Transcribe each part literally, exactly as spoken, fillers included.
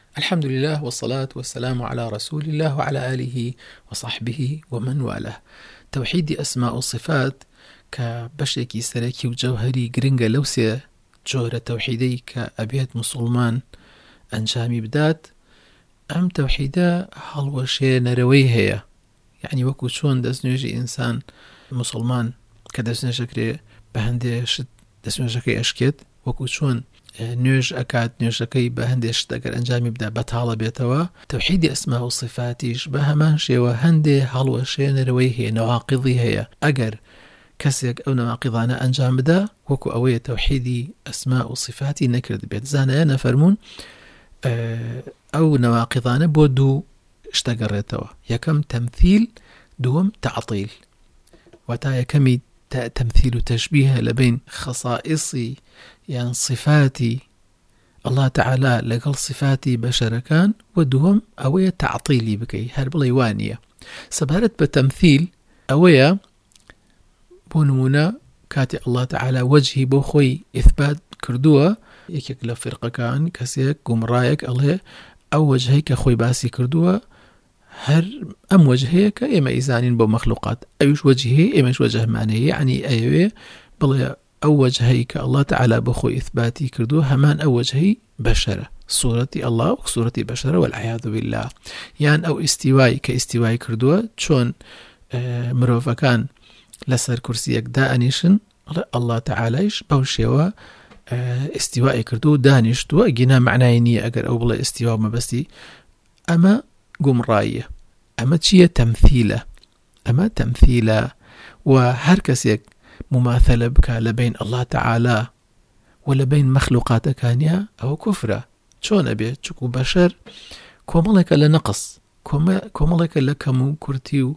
الحمد لله والصلاة والسلام على رسول الله وعلى آله وصحبه ومن والاه. توحيد أسماء والصفات كبشكي سركي وجوهري جرينجا لوسيا جوهر توحيدي كأبيات مسلمان أنجامي بدات أم توحيدا هلوشي نرويه يعني وكو شون دسنوجي إنسان مسلمان كدسنا شكري بهندي شد دسنا شكري أشكت وكو شون نوێژ ئەکات نوێژەکەی بە هەندێک شت ئەگەر ئەنجامی بدا بەتاڵە بێتەوە. تەوحیدی ئەسما و صفاتیش بە هەمان شێوە هەندێ هەڵوەشێنەرەوەی هەیە، نەواقیضی هەیە. ئەگەر کەسێک ئەو نەواقیضانە ئەنجام بدا وەکو ئەوەیە تەوحیدی ئەسما و صفاتی نەکرد بێت. زانایە نەفەرموون ئەو نەواقیضانە بۆ دوو شتەگەڕێتەوە، یەکەم تەمثیل، دووەم تەعطیل. وەتا یەکەمی تمثيل وتشبيه لبين خصائصي يعني صفاتي الله تعالى لقل صفاتي بشر كان ودهم أوية تعطيلي بكي هربلي وانية سبهرت بتمثيل أوية بونمونا كاتي الله تعالى وجهي بوخوي إثبات كردوه يكيك لفرقة كان كسيك قم رايك الله أو وجهيك خوي باسي كردوه هر أم وجهيك إما إزانين بو مخلوقات أيش وجهي إماش وجه معنى يعني أيوه بل أو وجهيك الله تعالى بخو إثباتي كردو همان أو وجهي بشرة صورة الله وصورة بشرة والعياذ بالله. يعني أو استواي كاستواي كردو شون آه مروفا كان لسر كرسيك دانيشن الله تعالىش بوشيوا آه استواي كردو دانيشتو أجينا معنايني أجر أو بلا استوا ما بسي أما قم راية أما تشيه تمثيلة أما تمثيلة وهركسيك مماثلة بك لبين الله تعالى ولبين مخلوقات كانيا أو كفرة. شون أبي تشكو بشر كوملك لنقص كوملك لكمو كرتيو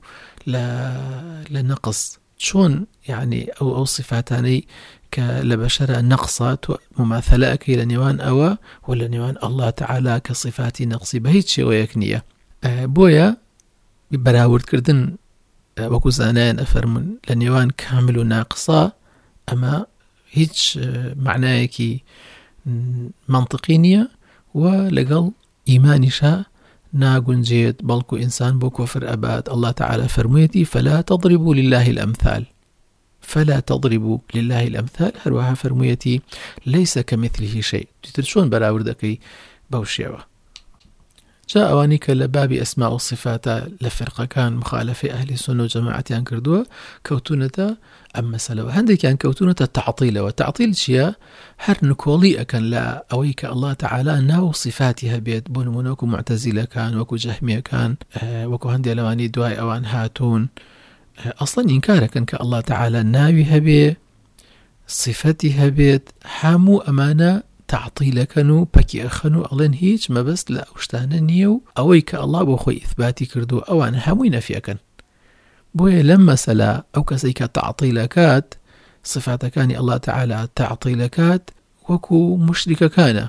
لنقص شون يعني أو أو صفاتاني كلبشر نقصات مماثلة أكي لنيوان أوا ولا نيوان الله تعالى كصفاتي نقصي بهيتشي ويكنية بويا براورد كردن وەکو زانایان ئەفەرمون لە نێوان کامل و ناقسە ئەمە هیچ معنایەکی منطقی نییە و لەگەڵ ئیمانیشە ناگونجێت، بەڵکو ئینسان بۆ کۆفر ئەبات. الله تعالى فەرموویەتی فلا تضربوا لله الأمثال فلا تضربوا لله الأمثال هەروەها فەرموویەتی ليس كمثله شيء. دیتر چۆن بەراوردەکەی بەو شێوە. جاء أوانيك لباب أسماء والصفات لفرقة كان مخالفة أهل السنة وجماعة عن كردوه كوتونة أما سلوى هندي كان كوتونة التعطيل وتعطيل شيء هر نكولي أكن لا أويك الله تعالى ناو صفاتها بيت بون منوكو معتزلة كان وكو جهمية كان آه وكو هندي لواني دواي أوان هاتون آه أصلا إنكارا كان كالله تعالى ناويها بي صفتها بيت حامو أمانة تعطيل كانوا بكي أخنو ألين هيج ما بس لا أشتهنا نيو أويك الله بخوي إثباتي كردو أو أنا هموينا في أكن بوي لما سلا أو كسيك تعطيلكات صفات كان الله تعالى تعطيلكات وكو مشرك كان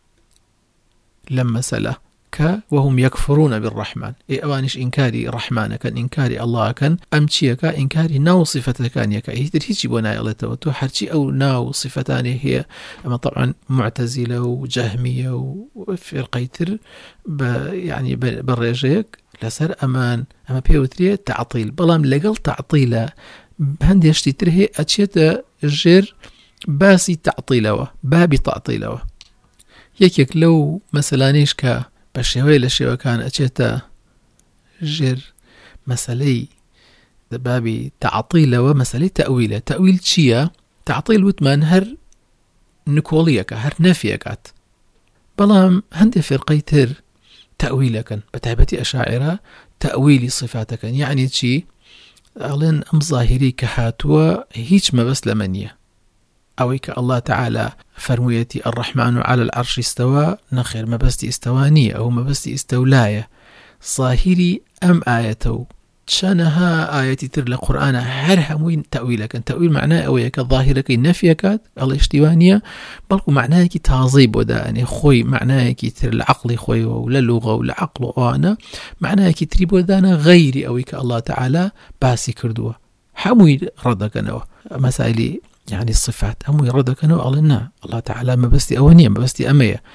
لما سلا ك وهم يكفرون بالرحمن إيه أوانش إنكاري رحمن كان إنكاري الله كان أمشيك إنكاري ناو صفة كان يك إيه تريجي بناء الله توتو حرشي أو ناو صفتان هي أما طبعا معتزلة وجهمية وفرقيتر ب يعني بالرجيك لسر أمان أما بيوتري تعطيل بلام لقل تعطيله هندي اشتتره أتشيت الجر باسي تعطيله بابي تعطيله يكيك لو مثلا إيش كا بشوي لشيء كان أشيتا جر مسألة بابي تعطيل ومسألة تأويله تأويل شيء تعطيل وتمان هر نكوليك هر نفيكات بلام هندي فرقيتر تأويلك بتعبتي أشاعرة تأويل صفاتك يعني شيء ألين أم ظاهري كهاتوا هيج ما بس لمنيه أويك الله تعالى فرميتي الرحمن على العرش استوى نخير ما بستي استوانية أو ما بستي استولاية ظاهري أم آيته شانها آياتي تر لقرآن هرها موين تأويلك تأويل معناه أويك ظاهرك نفيكات الله اشتوانية بلكو معناه كي تعظيب وداني خوي معناه كي تر العقل خوي ولا اللغة ولا عقل وأنا معناه كي تريب ودانا غيري أويك الله تعالى باسي كردوه حموي ردك أنا مسائلي يعني الصفات هم يردك أنه أغلنا الله تعالى ما بستي أونية ما بستي أمية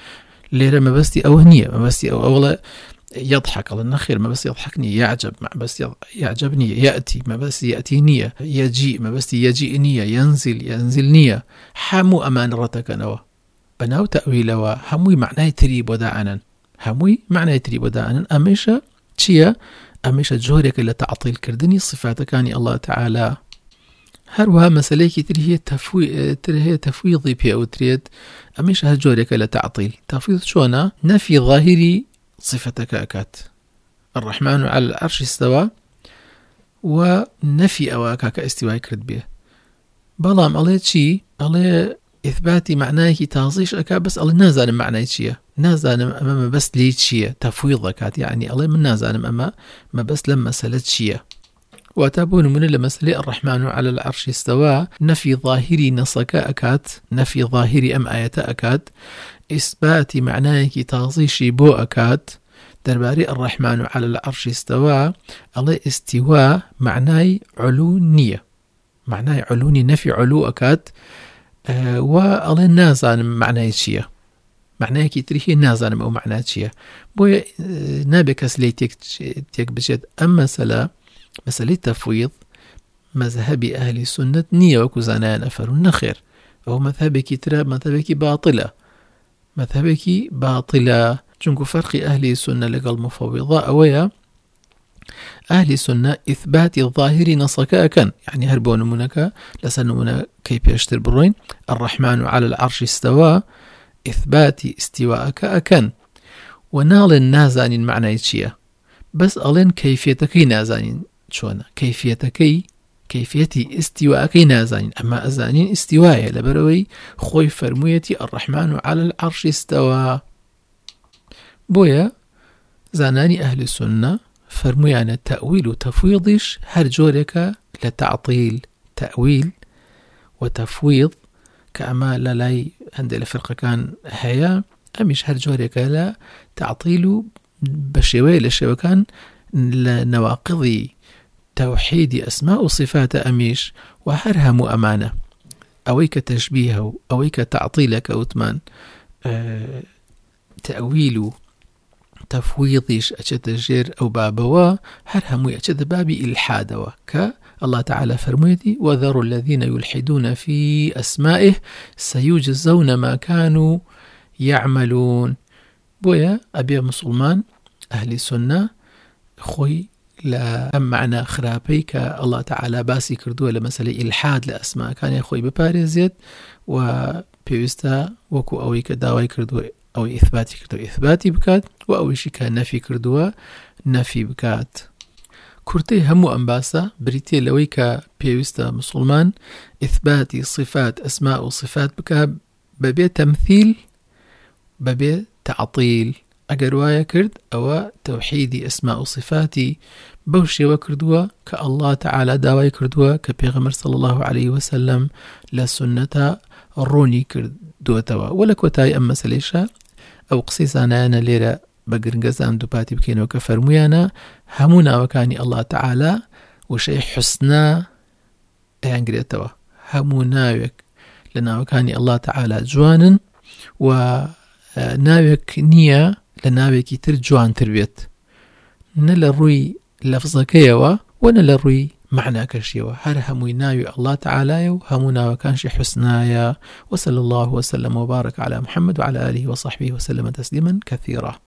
ليرة ما بس أوهنية ما بس أولا يضحك الله النخير ما بس يضحكني يعجب ما بس يعجبني يأتي ما بس يأتيني يجيء ما بس يجيئني ينزل ينزلني حمو أمان رتكنوا بناو تأويلوا هموي معناه تريب وداعنا هموي معناه تريب وداعنا أميشا تشيا أميشا جورك إلا تعطيل كردني صفات كان الله تعالى هروها مسألة تريه تفوي تريه تفويضي بي أو تريد أميشا هجورك إلا تعطيل تفويض شونا نفي ظاهري صفتك أكات الرحمن على العرش استوى ونفي أواكاك استواء كرد به بلام الله شي الله إثباتي معناه تازيش أكا بس الله نازانم معناه شيء نازانم أما ما بس ليت شيء تفويض أكات يعني الله من نازانم أما ما بس لما سلت شيء وتابون من المسألة الرحمن على العرش استوى نفي ظاهري نصك أكات نفي ظاهري أم آية أكات إثباتي معناه تازيشي بو أكات درباري الرحمن على العرش استوى الله استواء معناه علو نية معناه علوني نفي علو أكات أه والله نازانم معناه شيء معناه كي تريه نازانم أو معناه شيء بوي نابكس لي تيك تيك بجد أما مسألة مسألة تفويض مذهب أهل السنة نية وكزانان أفرون خير أو مذهبك ترى مذهبك باطلة مذهبك باطلة جنك فرق أهل السنة لقى المفوضة أويا أهل السنة إثبات الظاهر نصك كان يعني هربون منك لسنمنا كيف يشتر بروين الرحمن على العرش استوى إثبات استواءك أكن ونال النازان معنى يتشيه بس ألين كيفيتك نازانين شونا كيفيتك كيفيتي استواءك نازانين أما أزانين استواء لبروي خوي فرميتي الرحمن على العرش استوى بويا زاناني أهل السنة فرميانا تأويل وتفويضش هر جورك لتعطيل تأويل وتفويض كأما لاي عند الفرقة كان هيا أمش هر جورك لا تعطيل بشوي لشوي كان لنواقض توحيد أسماء وصفات أميش وهرها مؤمنة أويك تشبيهه أويك تعطيلك أوتمان أه تأويل تفويضيش أتجير أو بابوا هرهمي أتجد بابي إلحادوا كالله تعالى فرميتي وذروا الذين يلحدون في أسمائه سيجزون ما كانوا يعملون بويا أبي مسلمان أهل السنة خوي لا أم معنى خرابيك الله تعالى باسي كردوه لمسألة إلحاد لأسماء كان يخوي بباريزيت وبيوستا وكو أويك داوي كردوه أو إثباتي كردوه إثباتي بكات وأويشي كان نفي كردوه نفي بكات كورتي همو أنباسا بريتي لويك بيوستا مسلمان إثباتي صفات أسماء وصفات بكات ببي تمثيل ببي تعطيل أجر وايا كرد أو توحيدي أسماء وصفاتي بوشي وكردوا كالله تعالى داوي كردوا كبيغمر صلى الله عليه وسلم لسنة الروني كردوا توا ولك وتاي أما سليشا أو قصيصانا أنا ليرا بقرنقزان دوباتي بكين وكفرميانا همونا وكاني الله تعالى وشي حسنا أنقري توا همونا لنا وكاني الله تعالى جوانا وناوك نية لناوكي ترجوان تربيت نلا روي لفظكيوا ونلا روي معنى كرشيوا هر هموي ناوي الله تعالى همونا وكانش حسنايا وصلى الله وسلم وبارك على محمد وعلى آله وصحبه وسلم تسليما كثيرا.